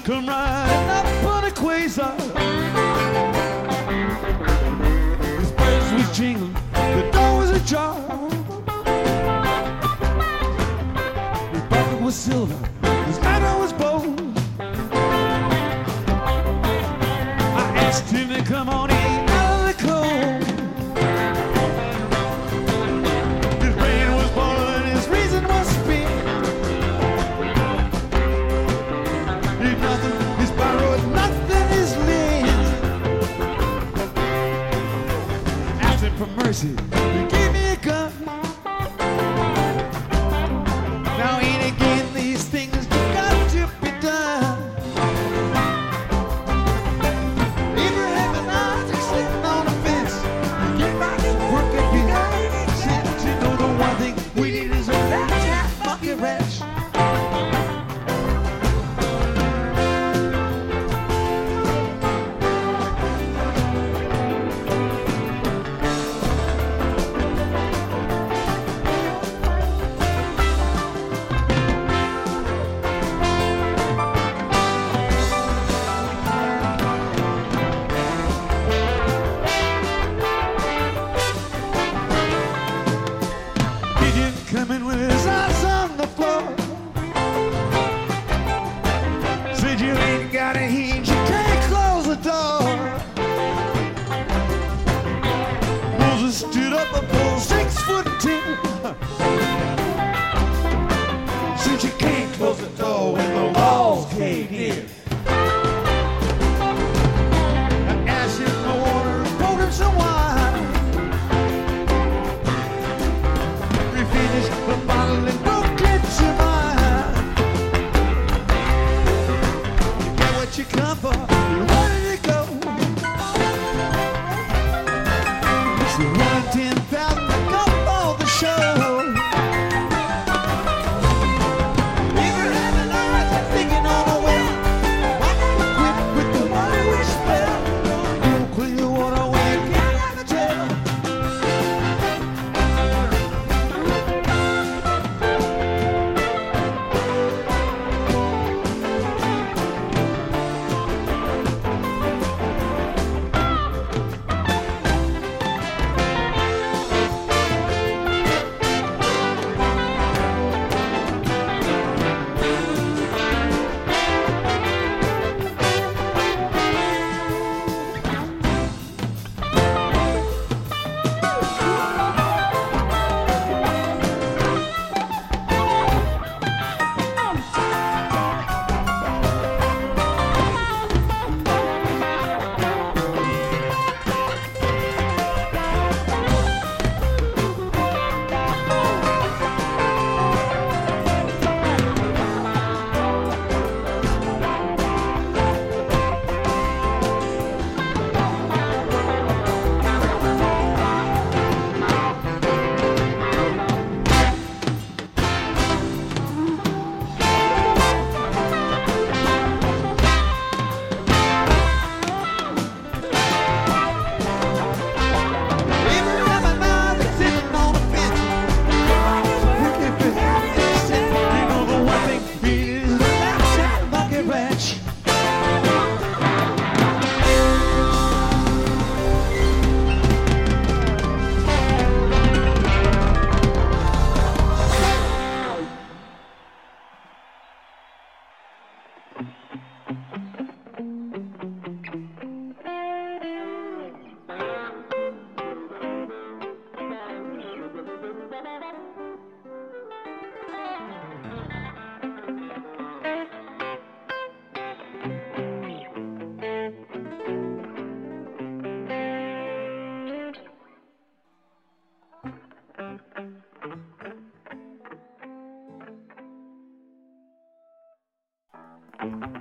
come riding up on a quasar. His bells was jingling, the door was ajar. His pocket was silver, his manner was bold. I asked him to come on in out of the cold. His brain was boiling, his reason was spent. He's nothing, his borrowed, nothing is lent. Asked him for mercy, he gave me a gun. Now and again these things got to be done. Abraham and Isaac sitting on a fence. Get back to work and be sense. You know the one thing we need is a fat bucket ranch. Coming with his eyes on the floor. Said you ain't got a hinge, you can't close the door. Moses stood up a pole 6'10". Said you can't close the door when the walls cave in. I asked him for water, poured him some wine. The bottle and broke into mine. You get what you come for, where did it go? It's the 110,000 that come for the show. Abraham and Isaac thinking on a well. Why not quit with the money we spent? Don't clean the water away, can't have a tell. Thank you.